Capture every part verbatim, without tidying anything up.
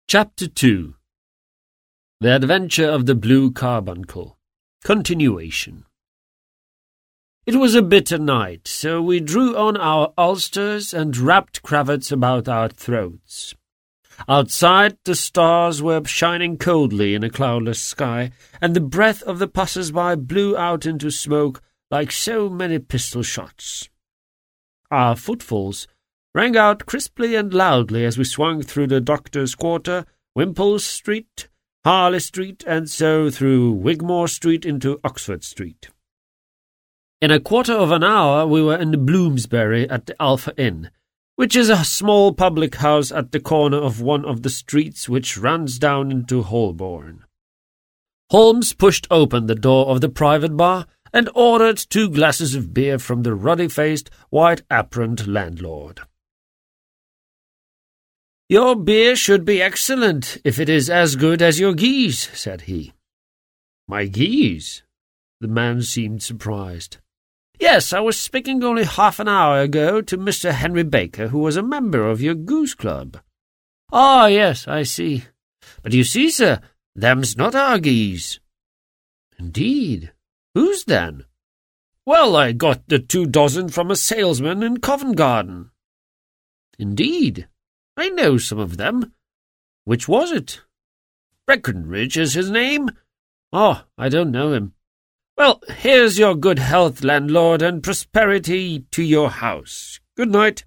Chapter two. The Adventure of the Blue Carbuncle. Continuation. It was a bitter night, so we drew on our ulsters and wrapped cravats about our throats. Outside, the stars were shining coldly in a cloudless sky, and the breath of the passers-by blew out into smoke like so many pistol shots. Our footfalls rang out crisply and loudly as we swung through the Doctor's Quarter, Wimpole Street, Harley Street, and so through Wigmore Street into Oxford Street. In a quarter of an hour we were in Bloomsbury at the Alpha Inn, which is a small public house at the corner of one of the streets which runs down into Holborn. Holmes pushed open the door of the private bar and ordered two glasses of beer from the ruddy-faced, white-aproned landlord. "Your beer should be excellent, if it is as good as your geese," said he. "My geese?" The man seemed surprised. "Yes, I was speaking only half an hour ago to Mister Henry Baker, who was a member of your goose club." "Ah, yes, I see. But you see, sir, them's not our geese." "Indeed? Whose then?" "Well, I got the two dozen from a salesman in Covent Garden." "Indeed? I know some of them. Which was it?" "Breckenridge is his name." "Oh, I don't know him." "Well, here's your good health, landlord, and prosperity to your house. Good night."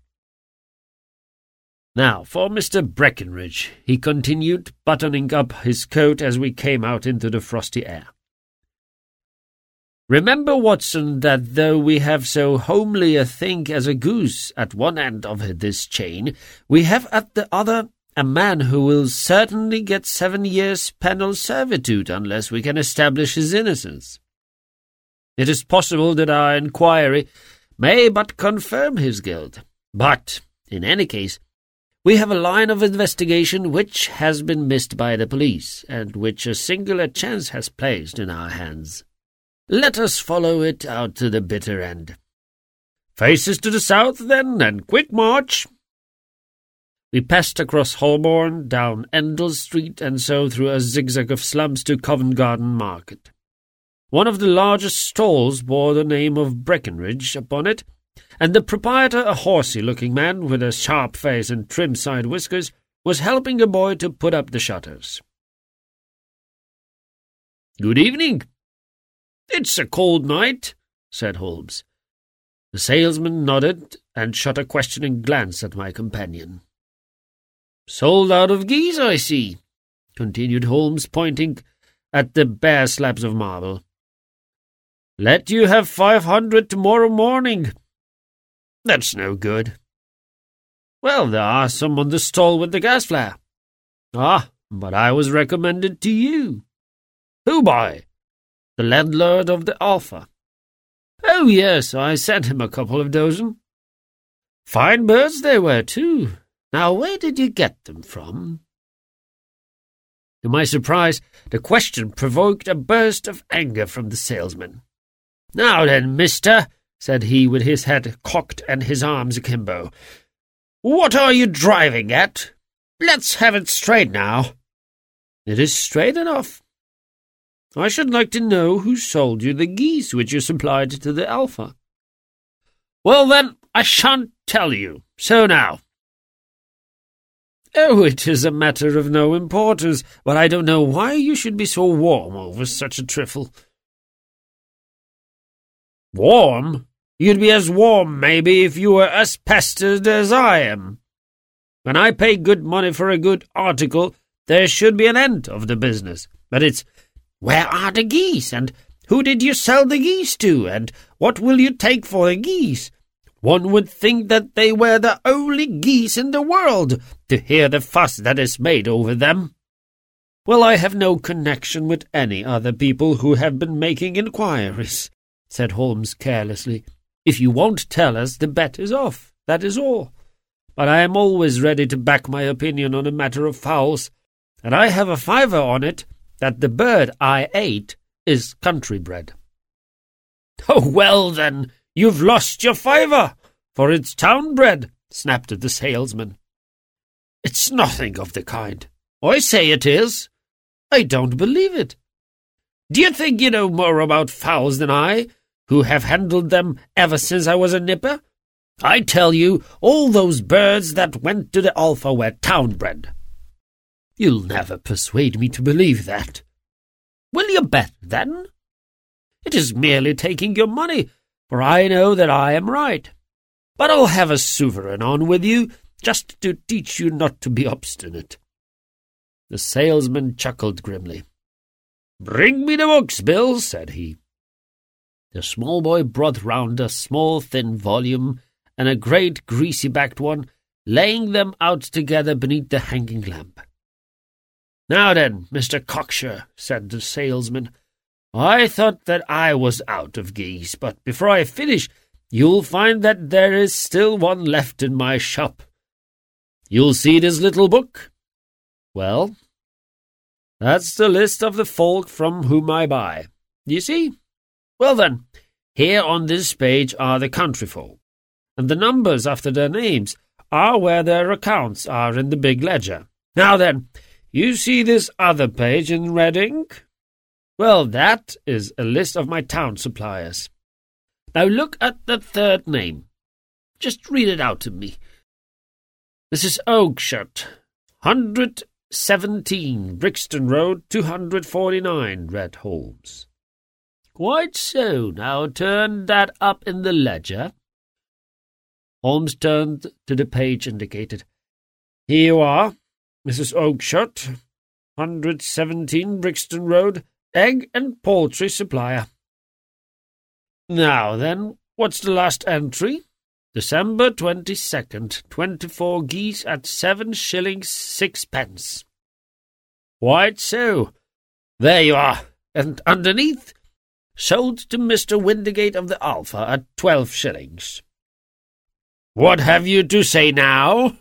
"Now, for Mister Breckenridge," he continued, buttoning up his coat as we came out into the frosty air. "Remember, Watson, that though we have so homely a thing as a goose at one end of this chain, we have at the other a man who will certainly get seven years' penal servitude unless we can establish his innocence. It is possible that our inquiry may but confirm his guilt, but, in any case, we have a line of investigation which has been missed by the police, and which a singular chance has placed in our hands. Let us follow it out to the bitter end. Faces to the south, then, and quick march." We passed across Holborn, down Endell Street, and so through a zigzag of slums to Covent Garden Market. One of the largest stalls bore the name of Breckenridge upon it, and the proprietor, a horsey-looking man with a sharp face and trim side whiskers, was helping a boy to put up the shutters. "Good evening." "It's a cold night," said Holmes. The salesman nodded and shot a questioning glance at my companion. "Sold out of geese, I see," continued Holmes, pointing at the bare slabs of marble. "Let you have five hundred tomorrow morning." "That's no good." "Well, there are some on the stall with the gas flare." "Ah, but I was recommended to you." "Who by?" "The landlord of the Alpha." "Oh, yes, I sent him a couple of dozen." "Fine birds they were, too. Now, where did you get them from?" To my surprise, the question provoked a burst of anger from the salesman. "Now then, mister," said he, with his head cocked and his arms akimbo, "what are you driving at? Let's have it straight now." "It is straight enough. I should like to know who sold you the geese which you supplied to the Alpha." "Well, then, I shan't tell you. So now." "Oh, it is a matter of no importance, but I don't know why you should be so warm over such a trifle." "Warm? You'd be as warm, maybe, if you were as pestered as I am. When I pay good money for a good article, there should be an end of the business. But it's, where are the geese, and who did you sell the geese to, and what will you take for the geese? One would think that they were the only geese in the world, to hear the fuss that is made over them." "Well, I have no connection with any other people who have been making inquiries," said Holmes carelessly. "If you won't tell us, the bet is off, that is all. But I am always ready to back my opinion on a matter of fowls, and I have a fiver on it that the bird I ate is country-bred." "Oh, well, then, you've lost your fiver, for it's town-bred," snapped the salesman. "It's nothing of the kind. I say it is. I don't believe it. Do you think you know more about fowls than I, who have handled them ever since I was a nipper? I tell you, all those birds that went to the Alpha were town-bred. You'll never persuade me to believe that. Will you bet, then? It is merely taking your money, for I know that I am right. But I'll have a sovereign on with you, just to teach you not to be obstinate. The salesman chuckled grimly. "Bring me the books, Bill," said he. The small boy brought round a small thin volume and a great greasy-backed one, laying them out together beneath the hanging lamp. "Now then, Mister Cocksure," said the salesman, "I thought that I was out of geese, but before I finish, you'll find that there is still one left in my shop. You'll see this little book? Well, that's the list of the folk from whom I buy. Do you see? Well then, here on this page are the country folk, and the numbers after their names are where their accounts are in the big ledger. Now then, you see this other page in red ink? Well, that is a list of my town suppliers. Now look at the third name. Just read it out to me. Missus Oakshott, one hundred seventeen, Brixton Road, two hundred forty-nine, read Holmes. Quite so. Now turn that up in the ledger. Holmes turned to the page indicated. Here you are, Missus Oakshott, one hundred seventeen, Brixton Road, egg and poultry supplier. Now then, what's the last entry? December twenty-second, twenty-four geese at seven shillings sixpence. Quite so. There you are. And underneath, sold to Mister Windigate of the Alpha at twelve shillings. What have you to say now?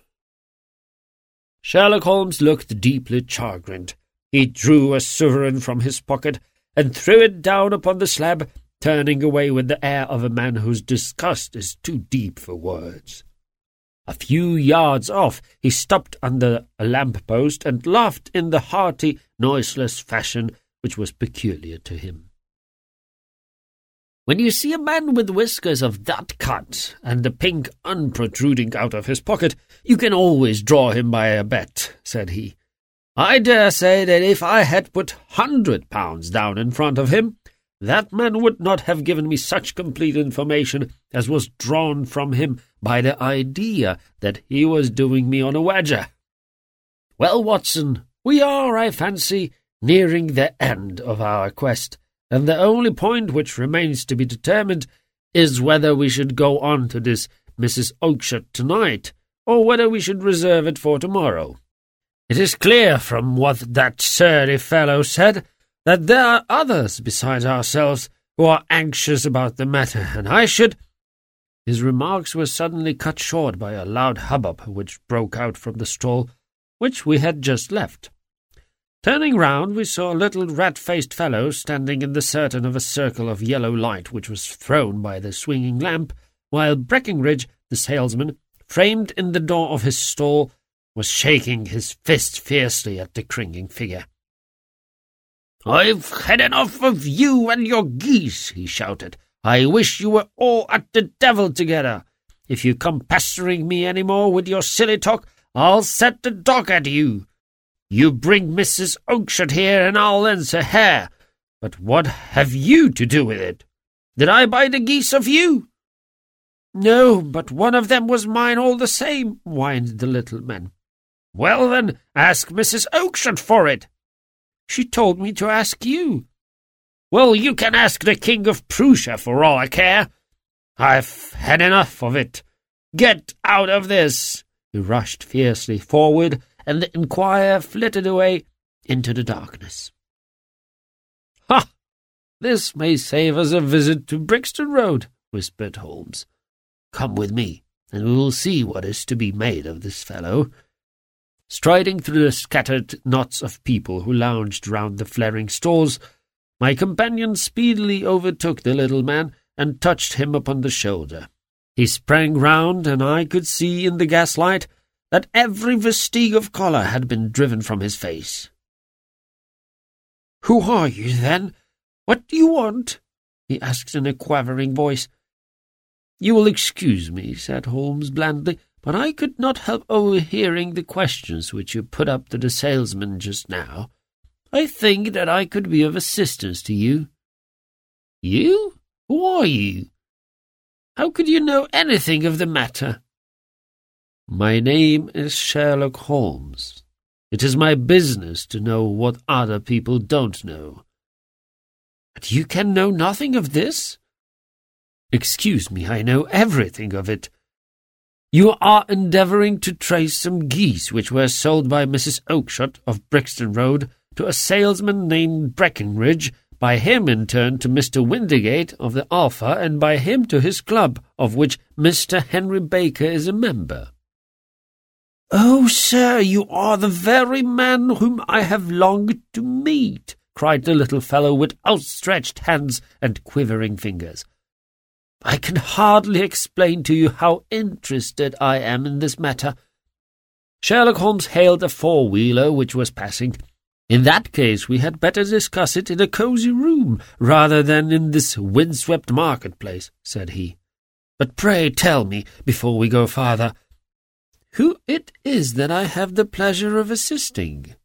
Sherlock Holmes looked deeply chagrined. He drew a sovereign from his pocket and threw it down upon the slab, turning away with the air of a man whose disgust is too deep for words. A few yards off, he stopped under a lamp-post and laughed in the hearty, noiseless fashion which was peculiar to him. When you see a man with whiskers of that cut and the pink unprotruding out of his pocket, you can always draw him by a bet, said he. I dare say that if I had put hundred pounds down in front of him, that man would not have given me such complete information as was drawn from him by the idea that he was doing me on a wager. Well, Watson, we are, I fancy, nearing the end of our quest, and the only point which remains to be determined is whether we should go on to this Missus Oakshott tonight, or whether we should reserve it for tomorrow. It is clear from what that surly fellow said that there are others besides ourselves who are anxious about the matter, and I should— His remarks were suddenly cut short by a loud hubbub which broke out from the stall, which we had just left. Turning round, we saw a little rat-faced fellow standing in the circle of a circle of yellow light which was thrown by the swinging lamp, while Breckinridge, the salesman, framed in the door of his stall, was shaking his fist fiercely at the cringing figure. "I've had enough of you and your geese," he shouted. "I wish you were all at the devil together. If you come pestering me any more with your silly talk, I'll set the dog at you. You bring Missus Oakshott here and I'll lend her hair. But what have you to do with it? Did I buy the geese of you?" "No, but one of them was mine all the same," whined the little man. "Well, then, ask Missus Oakshott for it." "She told me to ask you." "Well, you can ask the King of Prussia for all I care. I've had enough of it. Get out of this." He rushed fiercely forward, and the inquirer flitted away into the darkness. "Ha! This may save us a visit to Brixton Road," whispered Holmes. "Come with me, and we will see what is to be made of this fellow." Striding through the scattered knots of people who lounged round the flaring stalls, my companion speedily overtook the little man and touched him upon the shoulder. He sprang round, and I could see in the gaslight that every vestige of colour had been driven from his face. "Who are you, then? What do you want?" he asked in a quavering voice. "You will excuse me," said Holmes blandly, "but I could not help overhearing the questions which you put up to the salesman just now. I think that I could be of assistance to you." "You? Who are you? How could you know anything of the matter?" "My name is Sherlock Holmes. It is my business to know what other people don't know." "But you can know nothing of this?" "Excuse me, I know everything of it. You are endeavouring to trace some geese which were sold by Missus Oakshott of Brixton Road to a salesman named Breckenridge, by him in turn to Mister Windigate of the Alpha, and by him to his club, of which Mister Henry Baker is a member." "Oh, sir, you are the very man whom I have longed to meet," cried the little fellow with outstretched hands and quivering fingers. "I can hardly explain to you how interested I am in this matter." Sherlock Holmes hailed a four-wheeler which was passing. "In that case we had better discuss it in a cosy room rather than in this windswept marketplace," said he. "But pray tell me, before we go farther, who it is that I have the pleasure of assisting."